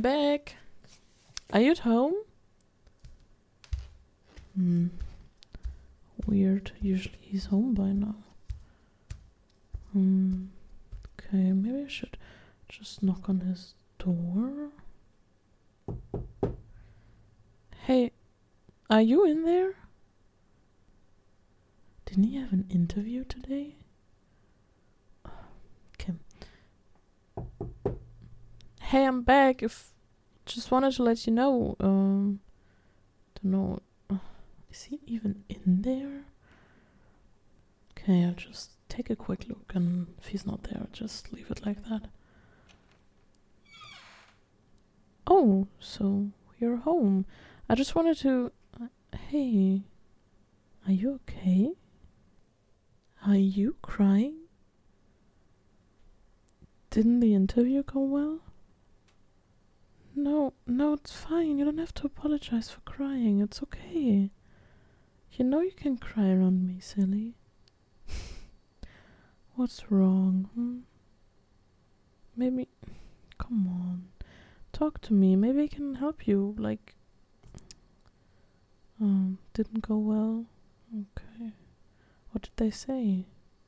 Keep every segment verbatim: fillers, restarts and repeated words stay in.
back. Are you at home? Hmm. Weird. Usually he's home by now. Hmm. Okay, maybe I should just knock on his door. Hey, are you in there? Didn't he have an interview today? Okay. Hey, I'm back. If just wanted to let you know. Um, don't know. Uh, is he even in there? Okay, I'll just take a quick look, and if he's not there, just leave it like that. Oh, so you're home. I just wanted to... Uh, hey, are you okay? Are you crying? Didn't the interview go well? No, no, it's fine. You don't have to apologize for crying. It's okay. You know you can cry around me, silly. What's wrong? Hmm? Maybe... Come on. Talk to me. Maybe I can help you. Like... Um, didn't go well? Okay. What did they say?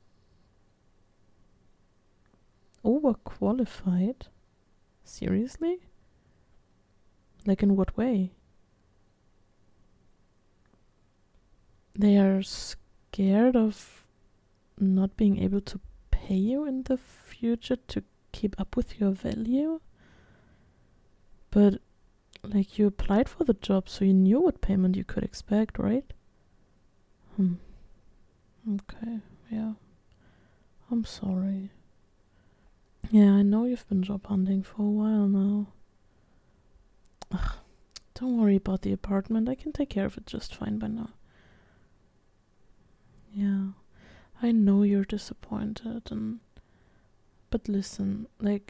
Overqualified? Seriously? Like in what way? They are scared of not being able to pay you in the future to keep up with your value? But, like, you applied for the job, so you knew what payment you could expect, right? Hmm. Okay, yeah. I'm sorry. Yeah, I know you've been job hunting for a while now. Ugh, don't worry about the apartment. I can take care of it just fine by now. Yeah, I know you're disappointed, and... But listen, like...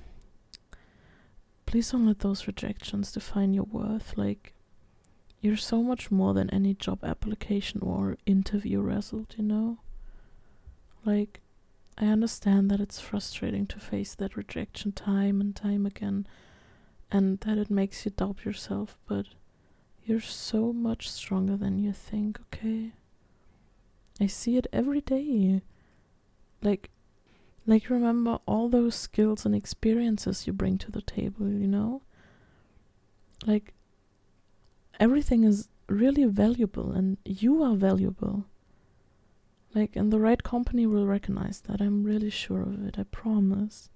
Please don't let those rejections define your worth. Like, you're so much more than any job application or interview result, you know? Like, I understand that it's frustrating to face that rejection time and time again, and that it makes you doubt yourself, but you're so much stronger than you think, okay? I see it every day. Like, like remember all those skills and experiences you bring to the table, you know? Like, everything is really valuable, and you are valuable. Like, and the right company will recognize that. I'm really sure of it, I promise.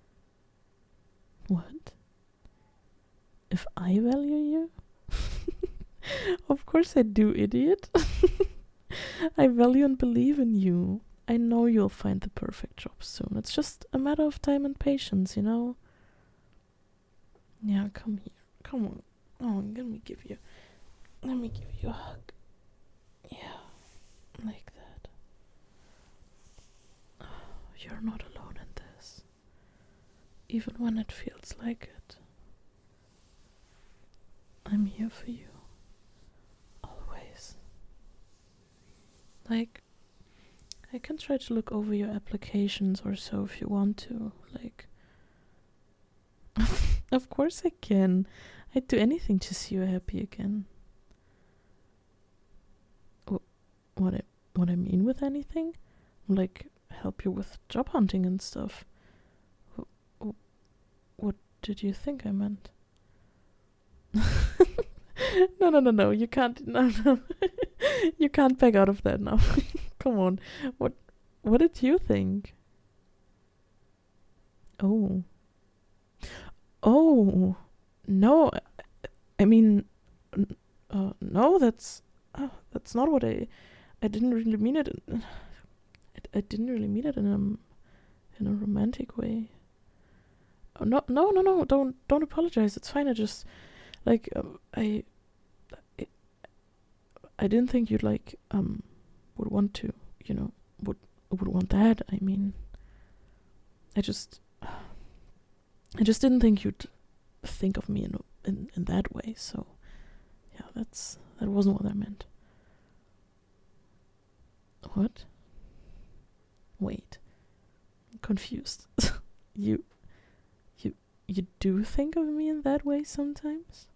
What? If I value you? Of course I do, idiot. I value and believe in you. I know you'll find the perfect job soon. It's just a matter of time and patience, you know? Yeah, come here. Come on. Oh, let me give you... Let me give you a hug. Yeah, like that. Oh, you're not alone in this. Even when it feels like it. I'm here for you. Always. Like, I can try to look over your applications or so if you want to. Like, of course I can. I'd do anything to see you happy again. Wh- What I, what I mean with anything? Like, help you with job hunting and stuff. Wh- wh- What did you think I meant? No, no, no, no. You can't. No, no. You can't back out of that now. Come on. What? What did you think? Oh. Oh. No. I, I mean, n- uh, no. That's. Uh, that's not what I. I didn't really mean it. In, I, I didn't really mean it in a, in a romantic way. Oh, no, no, no, no. Don't, don't apologize. It's fine. I just, like, um, I. I I didn't think you'd like um would want to, you know, would would want that. I mean, I just I just didn't think you'd think of me in in, in that way. So, yeah, that's that wasn't what I meant. What? Wait. I'm confused. you you you do think of me in that way sometimes.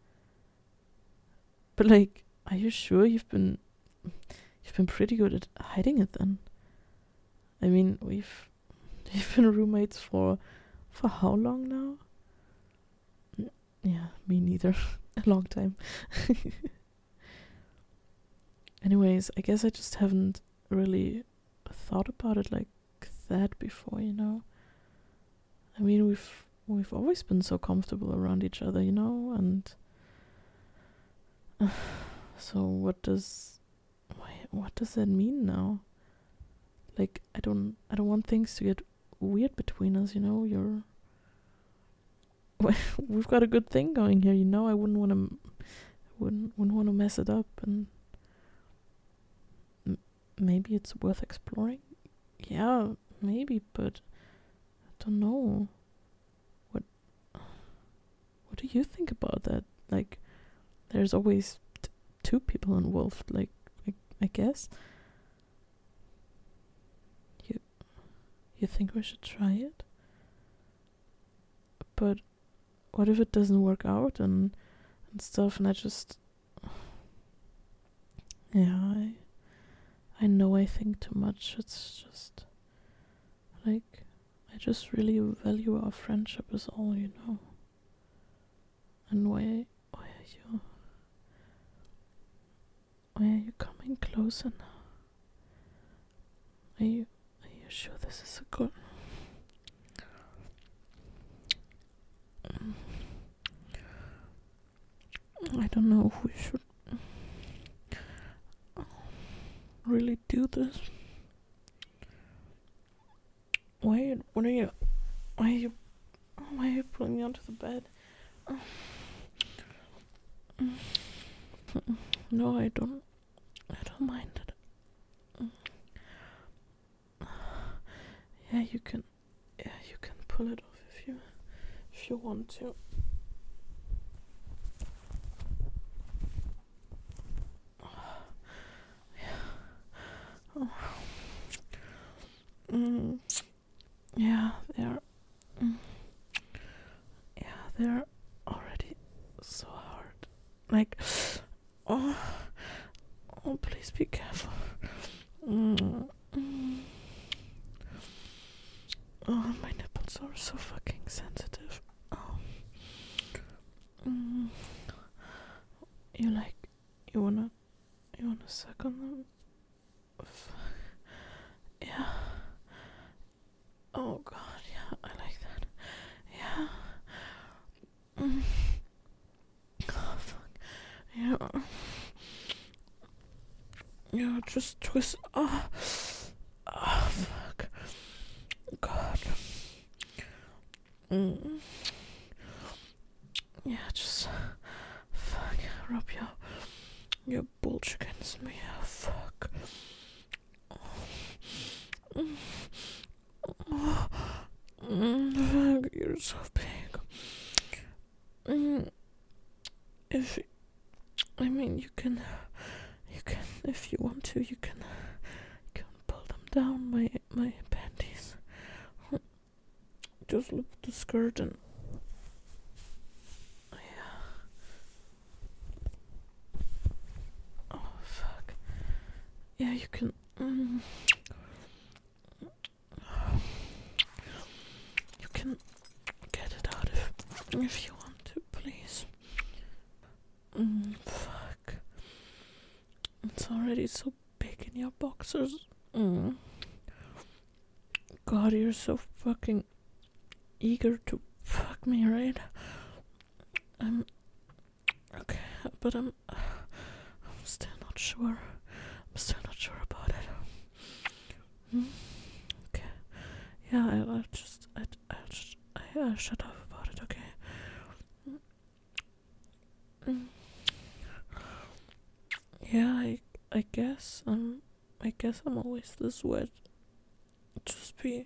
But like, are you sure you've been you've been pretty good at hiding it then? I mean, we've we've been roommates for for how long now? N- yeah, me neither. A long time. Anyways, I guess I just haven't really thought about it like that before, you know. I mean, we've we've always been so comfortable around each other, you know, and uh, so what does why, what does that mean now? Like, I don't I don't want things to get weird between us, you know. You're we've got a good thing going here, you know. I wouldn't want to wouldn't wouldn't want to mess it up, and m- maybe it's worth exploring. Yeah, maybe, but I don't know. What what do you think about that? Like, there's always t- two people involved, like, I, I guess. You you think we should try it? But what if it doesn't work out and and stuff, and I just yeah, I I know I think too much. It's just like, I just really value our friendship is all, you know. And why why are you why are you coming closer now? Are you are you sure this is a good I don't know if we should really do this. Why what are you why are you why are you pulling me onto the bed? No, I don't I don't mind it. Yeah, you can yeah, you can pull it off if you if you want to. Oh. Mm. Yeah, they're mm. yeah, they're already so hard. Like, oh, oh, please be careful. Mm. Mm. Oh, my nipples are so fucking sensitive. Oh. Mm. You like, you wanna, you wanna suck on them? F- Yeah. Oh god, yeah, I like that. Yeah. Mm. Oh fuck. Yeah. Yeah, just twist. Oh. Oh fuck. God. Mm. Yeah, just fuck. Rub your your bulge against me. Oh, fuck. Mm. Oh. Mm. Fuck, you're so big. Mm. If I mean, you can, you can, if you want to, you can, you can pull them down my my panties. Just lift the skirt and yeah. Oh fuck. Yeah, you can. Mm, you can get it out if if you want to, please. Mm, fuck. It's already so big in your boxers. Mm. God, you're so fucking eager to fuck me, right? I'm okay, but I'm I'm still not sure. I'm still not sure about it. Hmm? Okay. Yeah, I, I'll just I I'll just I, I'll shut up about it. Okay. Mm. Yeah, I I guess I'm I guess I'm always this wet. Just be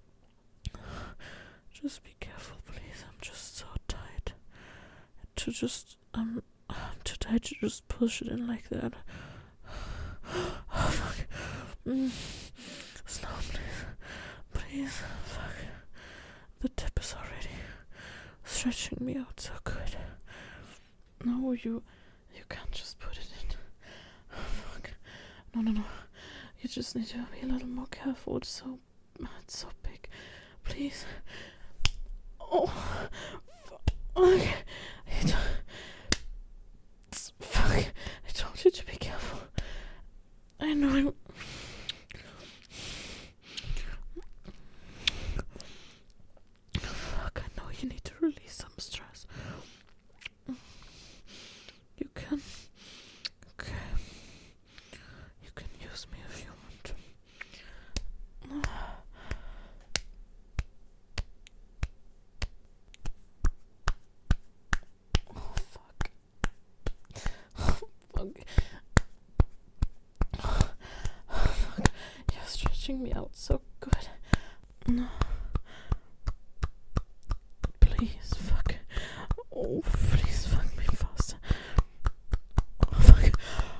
just be careful, please. I'm just so tight to just um I'm too tight to just push it in like that. Oh fuck. Mm. Slow, please. Please. Fuck. The tip is already stretching me out so good. No, you, you can't just put it in. Oh, fuck. No, no, no. You just need to be a little more careful. It's so, it's so big. Please. Oh, fuck. Okay. I t- fuck. I told you to be careful. I know I'm... Fuck, I know you need to release some stress. You can... Okay. You can use me if you want to. Oh, fuck. Oh, fuck. Oh, fuck. You're stretching me out so good. No. Please, fuck. Oh, please, fuck me faster. Oh, fuck.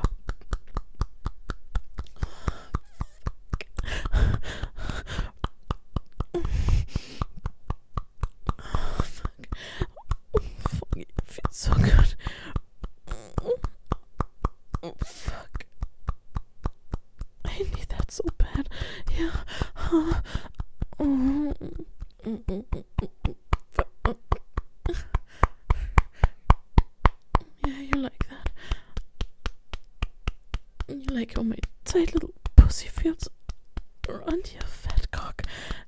Oh, fuck. Oh, fuck. It feels so good. Oh, fuck. I need that so bad. Yeah. Oh. Oh. Yeah, you like that. You like how my tight little pussy feels around your fat cock.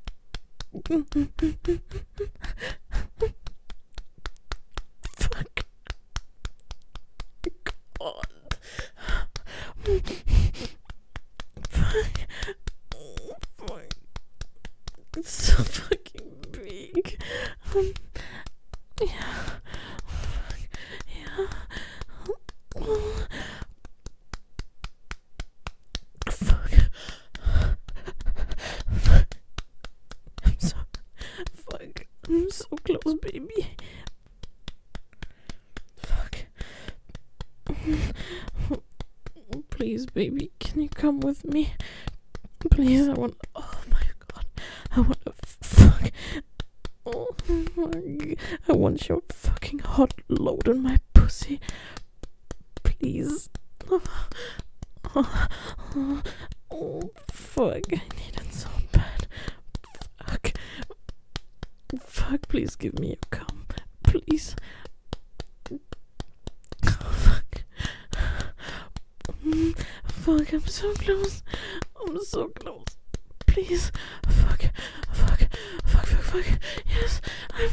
Fuck. God. Fuck. Fuck. It's so fucking big. Um, yeah. Fuck. Yeah. Oh. Fuck. Fuck. I'm so... Fuck. I'm so close, baby. Fuck. Please, baby, can you come with me? Please, I want... Oh my god. I want to fuck... Oh my... I want your fucking hot load on my pussy. Please. Oh, oh, oh, oh, fuck. I need it so bad. Fuck. Fuck, please give me a cum. Please. Oh, fuck. Mm, fuck, I'm so close. I'm so close. Please. Fuck. Fuck. Fuck, fuck, fuck. Yes, I'm...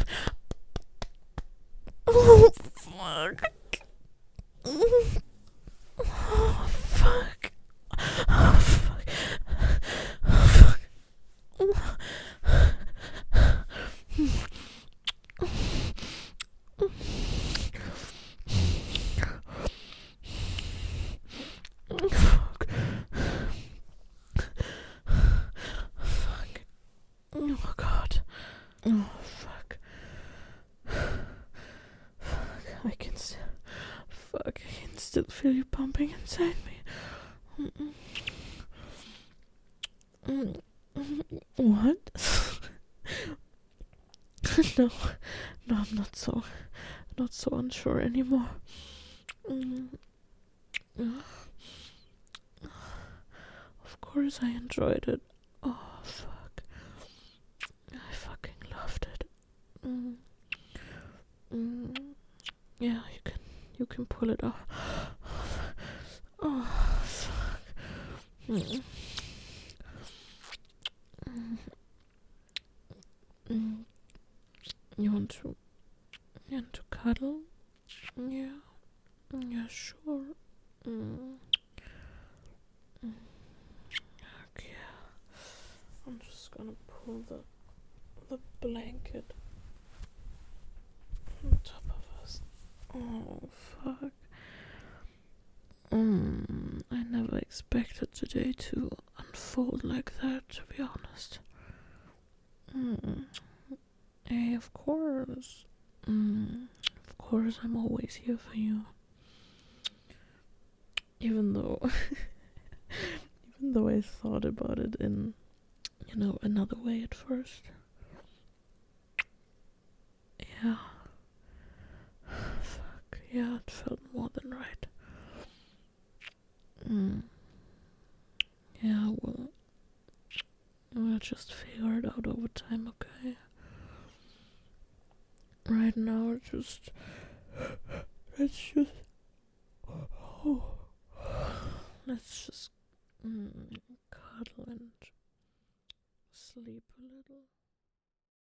Oh, fuck. Mm. Oh, fuck. Oh, fuck. Oh, fuck. Fuck. Fuck. Oh, God. Oh, fuck. Fuck. I can still... Fuck. I can still feel you pumping inside me. Mm-mm. Mm. What? No. No, I'm not so... Not so unsure anymore. Mm. Of course I enjoyed it. Oh, fuck. I fucking loved it. Mm. Mm. Yeah, you can you can pull it off. Oh, fuck. Mm. Mm. You want to you want to cuddle? Yeah. Yeah, sure. Mm. Mm. Okay. I'm just gonna pull the the blanket on top of us. Oh, fuck. Mm, I never expected today to unfold like that, to be honest. Mm. Hey, of course. Mm, of course, I'm always here for you. Even though, even though I thought about it in, you know, another way at first. Yeah. right now, just let's just oh, let's just mm, cuddle and sleep a little.